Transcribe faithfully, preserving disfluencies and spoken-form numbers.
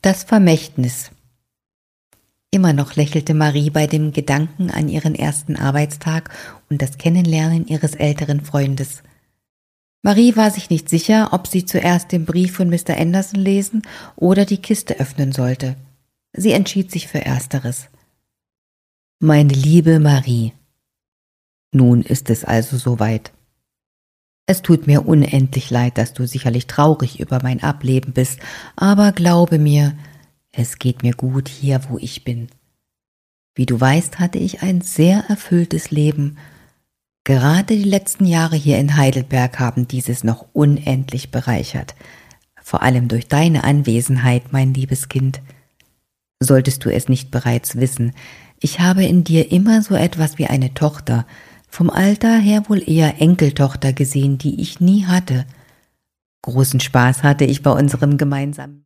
Das Vermächtnis. Immer noch lächelte Marie bei dem Gedanken an ihren ersten Arbeitstag und das Kennenlernen ihres älteren Freundes. Marie war sich nicht sicher, ob sie zuerst den Brief von Mister Anderson lesen oder die Kiste öffnen sollte. Sie entschied sich für Ersteres. Meine liebe Marie, nun ist es also soweit. Es tut mir unendlich leid, dass du sicherlich traurig über mein Ableben bist, aber glaube mir, es geht mir gut hier, wo ich bin. Wie du weißt, hatte ich ein sehr erfülltes Leben. Gerade die letzten Jahre hier in Heidelberg haben dieses noch unendlich bereichert, vor allem durch deine Anwesenheit, mein liebes Kind. Solltest du es nicht bereits wissen, ich habe in dir immer so etwas wie eine Tochter, vom Alter her wohl eher Enkeltochter gesehen, die ich nie hatte. Großen Spaß hatte ich bei unserem gemeinsamen